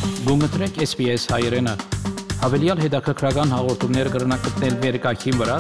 Գումտրեք SPS հայրենը։ Հավելյալ հետաքրքրական հաղորդումներ կգրնակցնել վերկայքին վրա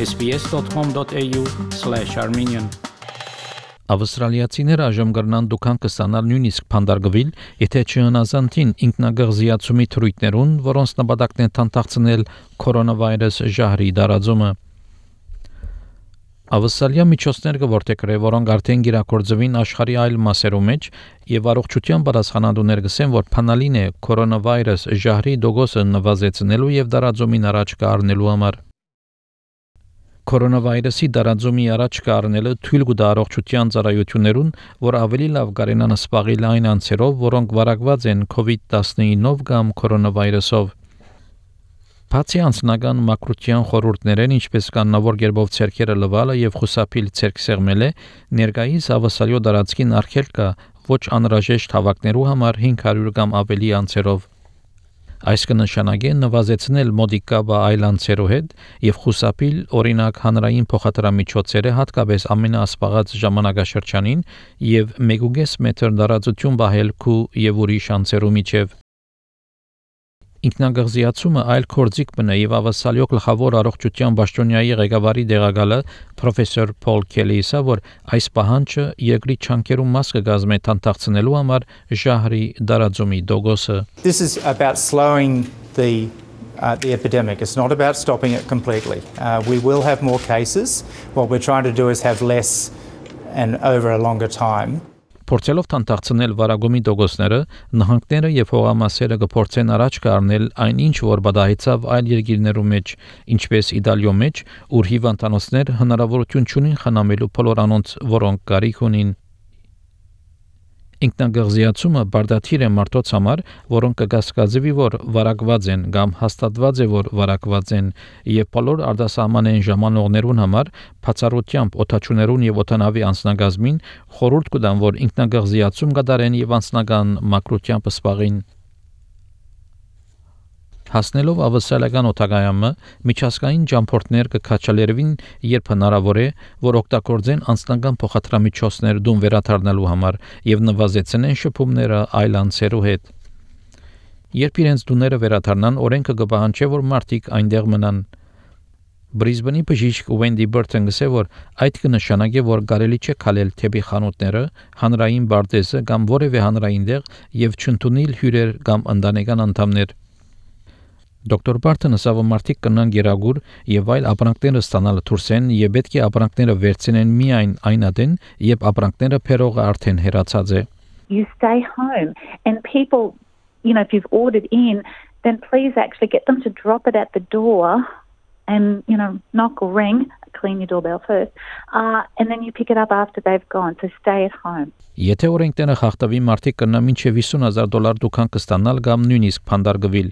sbs.com.au/armenian Ավստրալիացիները այժմ կգրնան դուքան կստանալ նույնիսկ փանդարգվել, եթե չհնազանդին ինքնագղզիացումի թրույթներուն, որոնց նպատակն է թանթախցնել կորոնավիրուս ժահրի տարածումը։ Ավստրալիա միջոցները որտեղ որոնք արդեն գիրակորձվին աշխարհի այլ մասերում մեջ եւ առողջության պատասխանատուներ գսեն, որ փանալին է կորոնավիրուս ժահրի դոգոսը նվազեցնելու եւ տարածումին առաջ կառնելու համար։ Կորոնավիրուսի տարածումի առաջ կառնելը թույլ կտա առողջության ծառայություններուն, որ ավելի լավ կարենան սպաղել այն անձերով, որոնք վարակված են COVID-19-ով կամ կորոնավիրուսով։ Բացի անձնական մակրության խորհուրդներեն, ինչպես կանոնավոր կերպով ցերկերը լվալը եւ խուսափիլ ցերկ սեղմելը, ներկայիս ավասալյո տարածքին արգելք կա ոչ անհրաժեշտ հավաքներու համար 500 կամ ավելի անձերով։ Այս կնշանակի նվազեցնել մոդիկաբա այլ անձերու հետ եւ խուսափիլ օրինակ հանրային փոխադրամիջոցները հատկապես ամենաասպաղած ժամանակաշրջանին եւ 1.5 մետր տարածություն բահել քու եւ ուրիշ անձերու միջև։ Ինքնագղզիացումը այլ կորձիկ բնա եւ ավասալյո գլխավոր առողջության պաշտոնյայի ղեկավարի դեղակալը պրոֆեսոր Փոլ Քելիսը, որ այս պահանջը երկրի չանկերում մաս կգազմե թանթախցնելու համար ժահրի տարածումի դոգոսը։ This is about slowing the epidemic. It's not about stopping it completely. We will have more cases. What we're trying to do is have less and over a longer time. Փորձելով թանթախցնել վարագումի դոգոսները, նահանգները եւ հողամասերը կփորձեն առաջ կառնել այնինչ, որ բադահեցավ այլ երկիրներու մեջ, ինչպես Իտալիո մեջ, ուր հիվանդանոցներ հնարավորություն չունին խնամելու բոլոր անոնց, որոնք կարիք ունին։ Ինքնագղզիացումը բարդաթիր է մարդոց համար, որոնք կկասկածվի, որ վարակված են կամ հաստատված է, որ վարակված են, եւ բոլոր արտասահմանային ժամանողներուն համար բացառությամբ օթաչուներուն եւ օթանավի անձնագազմին խորհուրդ կտան, որ ինքնագղզիացում կատարեն եւ անձնական մակրությամբ սպաղին։ Հասնելով ավսալական օտագայամը, միջազգային ճամփորդներ կքաչալերվին, երբ հնարավոր է, որ օգտագործեն անձնական փոխադրամիջոցներ դուն վերադառնալու համար եւ նվազեցնեն շփումները այլ անձերու հետ։ Երբ իրենց դուները վերադառնան, օրենքը կպահանջի, որ մարդիկ այնտեղ մնան։ Բրիզբենի բժիշկ Wendy Burton գսե, որ այդ կնշանակի, որ կարելի չէ քալել թեպի խանութները, հանրային բարձեսը կամ որևէ հանրային տեղ եւ չընդունել հյուրեր կամ ընտանեկան անդամներ։ Դոկտոր Բարթոնը ասավ, մարդիկ կնան գերագուր եւ այլ ապրանքներ ստանալ դուրսեն եւ պետք է ապրանքները վերցնեն միայն այնադեն, երբ ապրանքները փերողը արդեն հեռացած է։ You stay home and people, if you've ordered in, then please actually get them to drop it at the door and, knock or ring, clean your doorbell first, and then you pick it up after they've gone, so stay at home. Եթե օրենքները խախտվի, մարդիկ կնան մինչև $50,000 դուքան կստանալ կամ նույնիսկ փանդարգվել։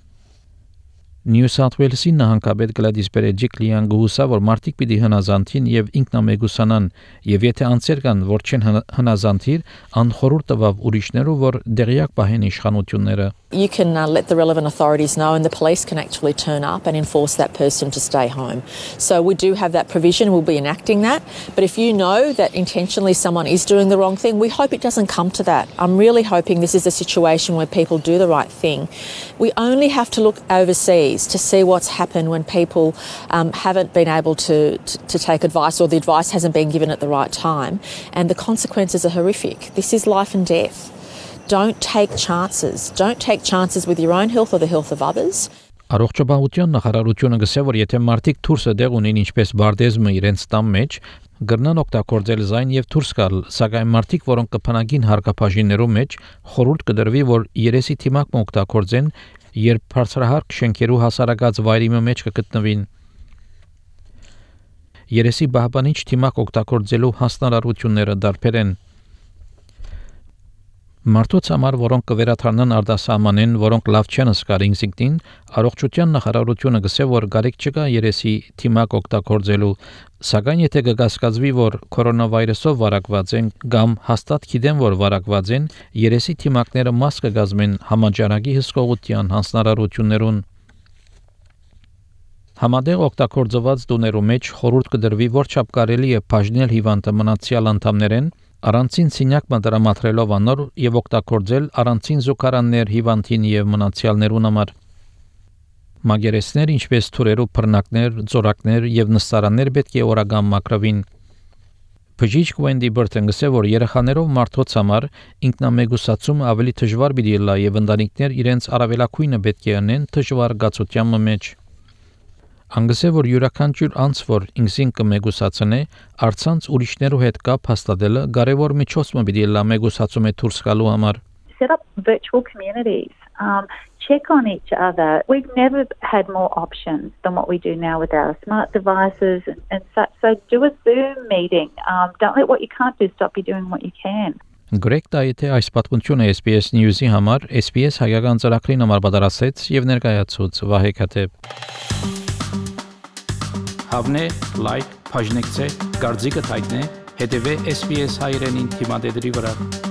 New South Wales-ի նահանգապետ Գլադիս Բերեջիկլիան գուսա, որ մարդիկ պիտի հնազանդին եւ ինքնամեգուսանան, եւ եթե անձեր կան, որ չեն հնազանդիր, անխորհուրդ տվավ ուրիշներու, որ դեղյակ պահեն իշխանությունները։ You can let the relevant authorities know and the police can actually turn up and enforce that person to stay home. So we do have that provision, we'll be enacting that. But if you know that intentionally someone is doing the wrong thing, we hope it doesn't come to that. I'm really hoping this is a situation where people do the right thing. We only have to look overseas to see what's happened when people haven't been able to take advice or the advice hasn't been given at the right time. And the consequences are horrific. This is life and death. Don't take chances. Don't take chances with your own health or the health of others. Առողջապահության նախարարությունը գսե, որ եթե մարդիկ դուրսը դեղ ունեն ինչպես բարդեզմը իրենց տան մեջ, գրնան օգտագործել զայն եւ դուրս գալ, սակայն մարդիկ, որոնք կփնագին հարկապաշիններու մեջ, խորհուրդ կդրվի, որ երեսի թիմակ օգտագործեն, երբ բարձրահարկ շենքերու հասարակած վայրի մեջ կգտնվին։ Երեսի բահբանիչ թիմակ օգտագործելու հասնարարությունները դարբեր են։ Մարդոց համար, որոնք կվերադառնան արտասահմանեն, որոնք լավ չեն զգար ինքնին, առողջության նախարարությունը գսե, որ կարիք չկա երեսի թիմակ օգտագործելու, սակայն եթե կկասկածվի, որ կորոնավիրուսով վարակված են կամ հաստատ գիտեն, որ վարակված են, երեսի թիմակները մաս կգազմեն համաճարակի հսկողության հանձնարարություններուն։ Համատեղ օգտագործված դուներու մեջ խորհուրդ կդրվի, որ չափ կարելի է բաժնել հիվանդը մնացյալ անդամներեն, Առանցին սինյակ մտրամադրելով անոր եւ օգտագործել առանցին զուգարաններ հիվանդին եւ մնացյալներուն համար։ Մագերեսներ ինչպես թուրերու բռնակներ, ծորակներ եւ նստարաններ պետք է օրական մակրվին։ Բժիշկ Wendy Burton գսե որ երեխաներով մարդոց համար ինքնամեգուսացումը ավելի դժվար պիտի լա եւ ընտանիքներ իրենց առավելակույնը պետք է անեն դժվար գացության մեջ։ Անգսե որ յուրաքանչյուր անձ որ ինքսին կմեգուսացնե արցանց ուրիշներու հետ կապ հաստատելը կարևոր միջոց պիտի լա մեգուսացումը դուրս գալու համար։ Set up virtual communities. Check on each other. We've never had more options than what we do now with our smart devices and such. So do a Zoom meeting. Don't let what you can't do stop you doing what you can. Գրեգ դայթե այս պատմությունը SBS News-ի համար SBS հայկական ծրագրին համար պատրաստեց եւ ներկայացուց Վահե Քաթեփ։ Հավնե, լայք, բաժնեկցե, դարձիկը թայտնե, հետեւե SBS հայրենին թիմադեդի վրա։